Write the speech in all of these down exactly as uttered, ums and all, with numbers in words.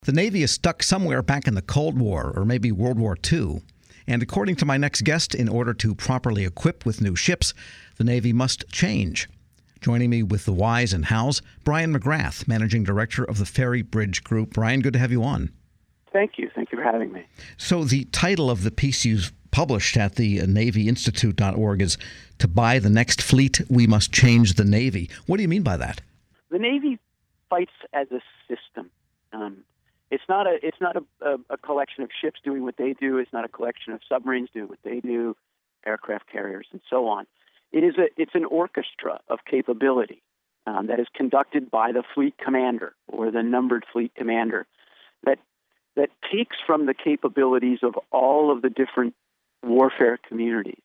The Navy is stuck somewhere back in the Cold War or maybe World War Two. And according to my next guest, in order to properly equip with new ships, the Navy must change. Joining me with the whys and hows, Brian McGrath, Managing Director of the Ferry Bridge Group. Brian, good to have you on. Thank you. Thank you for having me. So the title of the piece you published at the Navy Institute dot org is "To Buy the Next Fleet, We Must Change the Navy." What do you mean by that? The Navy fights as a system. Um, It's not a it's not a, a, a collection of ships doing what they do. It's not a collection of submarines doing what they do, aircraft carriers, and so on. It is a it's an orchestra of capability um, that is conducted by the fleet commander or the numbered fleet commander that that takes from the capabilities of all of the different warfare communities: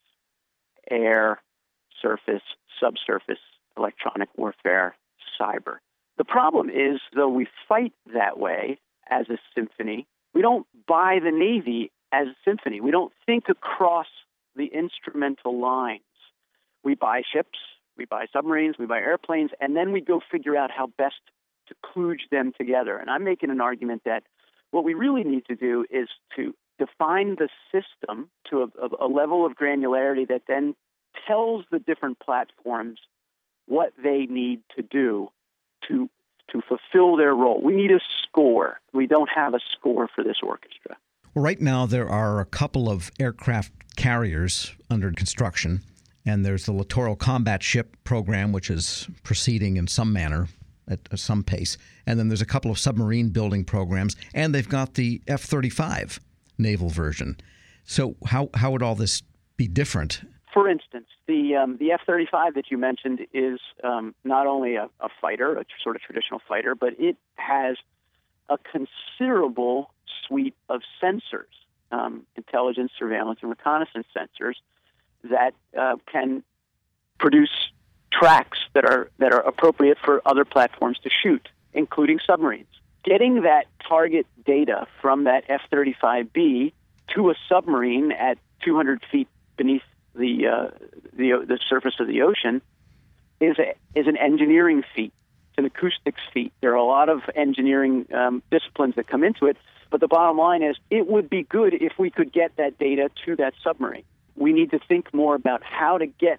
air, surface, subsurface, electronic warfare, cyber. The problem is, though we fight that way as a symphony, we don't buy the Navy as a symphony. We don't think across the instrumental lines. We buy ships, we buy submarines, we buy airplanes, and then we go figure out how best to kludge them together. And I'm making an argument that what we really need to do is to define the system to a, a level of granularity that then tells the different platforms what they need to do to to fulfill their role. We need a score. We don't have a score for this orchestra. Well, right now there are a couple of aircraft carriers under construction, and there's the Littoral Combat Ship program, which is proceeding in some manner at some pace, and then there's a couple of submarine building programs, and they've got the F thirty-five naval version. So how, how would all this be different? For instance, the um, the F thirty-five that you mentioned is um, not only a, a fighter, a tr- sort of traditional fighter, but it has a considerable suite of sensors, um, intelligence, surveillance, and reconnaissance sensors that uh, can produce tracks that are that are appropriate for other platforms to shoot, including submarines. Getting that target data from that F thirty-five B to a submarine at two hundred feet beneath the uh, the the surface of the ocean is a, is an engineering feat. It's an acoustics feat. There are a lot of engineering um, disciplines that come into it, but the bottom line is it would be good if we could get that data to that submarine. We need to think more about how to get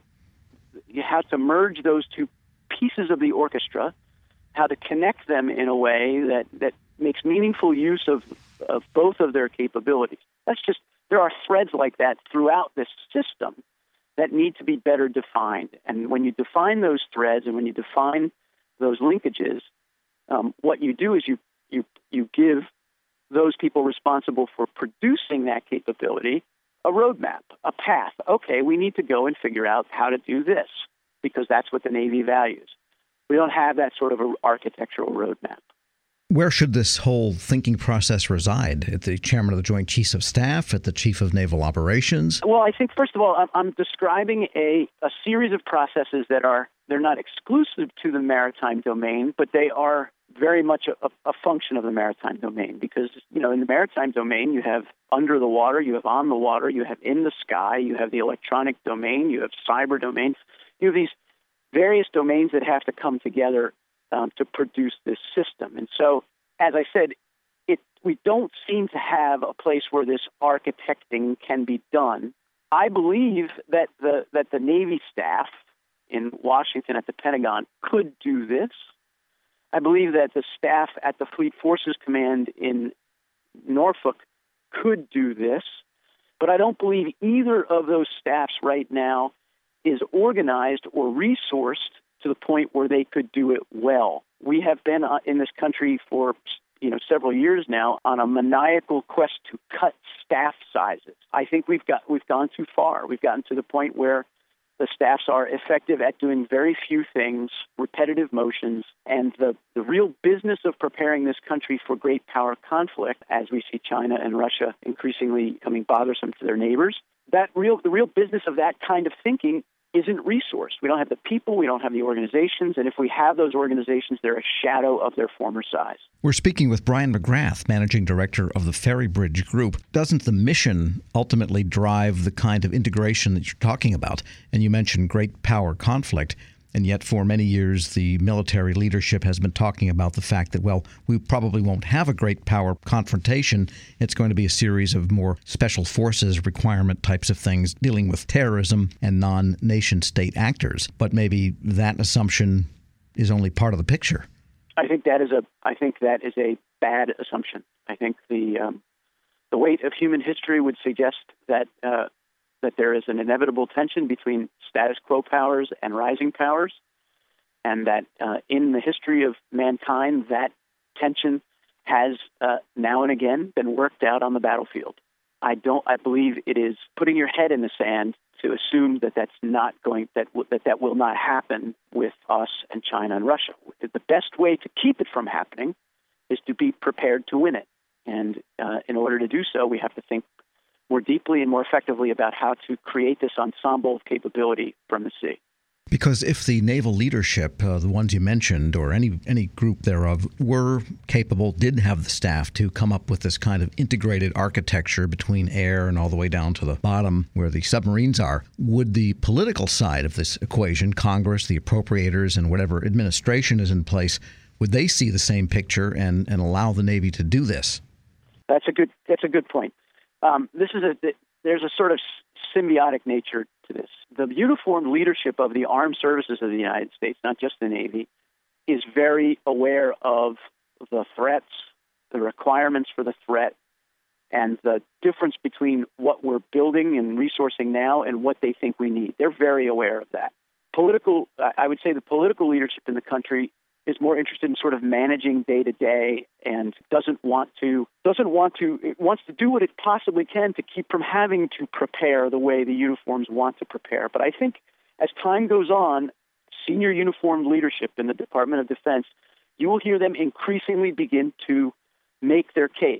how to merge those two pieces of the orchestra, how to connect them in a way that, that makes meaningful use of of both of their capabilities. That's just There are threads like that throughout this system that need to be better defined. And when you define those threads and when you define those linkages, um, what you do is you, you, you give those people responsible for producing that capability a roadmap, a path. Okay, we need to go and figure out how to do this because that's what the Navy values. We don't have that sort of an architectural roadmap. Where should this whole thinking process reside? At the chairman of the Joint Chiefs of Staff? At the Chief of Naval Operations? Well, I think, first of all, I'm, I'm describing a, a series of processes that are, they're not exclusive to the maritime domain, but they are very much a, a function of the maritime domain because, you know, in the maritime domain, you have under the water, you have on the water, you have in the sky, you have the electronic domain, you have cyber domains. You have these various domains that have to come together Um, to produce this system. And so, as I said, it we don't seem to have a place where this architecting can be done. I believe that the that the Navy staff in Washington at the Pentagon could do this. I believe that the staff at the Fleet Forces Command in Norfolk could do this. But I don't believe either of those staffs right now is organized or resourced to the point where they could do it well. We have been uh, in this country for you know several years now on a maniacal quest to cut staff sizes. I think we've got we've gone too far. We've gotten to the point where the staffs are effective at doing very few things, repetitive motions, and the, the real business of preparing this country for great power conflict, as we see China and Russia increasingly becoming bothersome to their neighbors. That real the real business of that kind of thinking isn't resourced. We don't have the people, we don't have the organizations, and if we have those organizations, they're a shadow of their former size. We're speaking with Brian McGrath, Managing Director of the Ferry Bridge Group. Doesn't the mission ultimately drive the kind of integration that you're talking about? And you mentioned great power conflict. And yet for many years, the military leadership has been talking about the fact that, well, we probably won't have a great power confrontation. It's going to be a series of more special forces requirement types of things dealing with terrorism and non-nation state actors. But maybe that assumption is only part of the picture. I think that is a I think that is a bad assumption. I think the um, the weight of human history would suggest that uh, that there is an inevitable tension between status quo powers and rising powers, and that uh, in the history of mankind, that tension has uh, now and again been worked out on the battlefield. I don't. I believe it is putting your head in the sand to assume that that's not going that w- that that will not happen with us and China and Russia. The best way to keep it from happening is to be prepared to win it, and uh, in order to do so, we have to think more deeply and more effectively about how to create this ensemble of capability from the sea. Because if the naval leadership, uh, the ones you mentioned, or any any group thereof, were capable, did have the staff to come up with this kind of integrated architecture between air and all the way down to the bottom where the submarines are, would the political side of this equation, Congress, the appropriators, and whatever administration is in place, would they see the same picture and, and allow the Navy to do this? That's a good. That's a good point. Um, this is a. There's a sort of symbiotic nature to this. The uniformed leadership of the armed services of the United States, not just the Navy, is very aware of the threats, the requirements for the threat, and the difference between what we're building and resourcing now and what they think we need. They're very aware of that. Political, I would say the political leadership in the country is more interested in sort of managing day to day and doesn't want to doesn't want to it wants to do what it possibly can to keep from having to prepare the way the uniforms want to prepare. But I think as time goes on, senior uniformed leadership in the Department of Defense, you will hear them increasingly begin to make their case.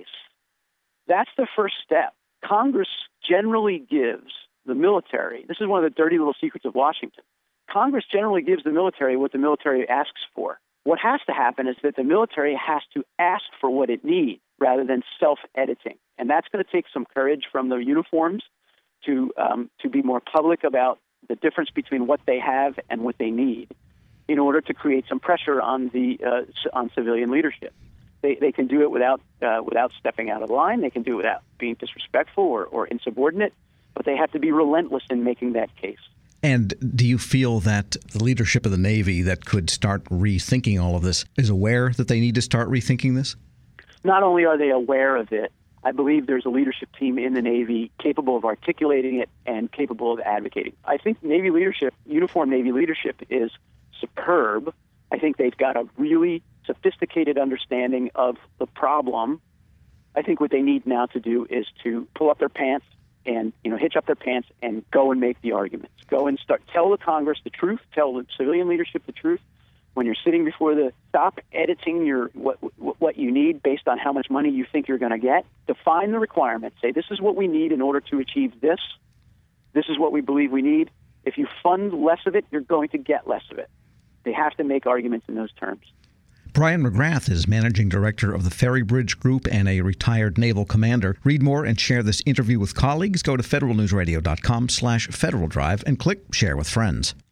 That's the first step. Congress generally gives the military, this is one of the dirty little secrets of Washington, Congress generally gives the military what the military asks for. What has to happen is that the military has to ask for what it needs rather than self-editing. And that's going to take some courage from the uniforms to um, to be more public about the difference between what they have and what they need in order to create some pressure on the uh, on civilian leadership. They they can do it without uh, without stepping out of line. They can do it without being disrespectful or, or insubordinate, but they have to be relentless in making that case. And do you feel that the leadership of the Navy that could start rethinking all of this is aware that they need to start rethinking this? Not only are they aware of it, I believe there's a leadership team in the Navy capable of articulating it and capable of advocating. I think Navy leadership, uniformed Navy leadership, is superb. I think they've got a really sophisticated understanding of the problem. I think what they need now to do is to pull up their pants and, you know, hitch up their pants and go and make the arguments. Go and start, tell the Congress the truth, tell the civilian leadership the truth. When you're sitting before the, stop editing your what what you need based on how much money you think you're going to get. Define the requirements. Say, this is what we need in order to achieve this. This is what we believe we need. If you fund less of it, you're going to get less of it. They have to make arguments in those terms. Brian McGrath is managing director of the Ferry Bridge Group and a retired naval commander. Read more and share this interview with colleagues. Go to federal news radio dot com slash Federal Drive and click Share with Friends.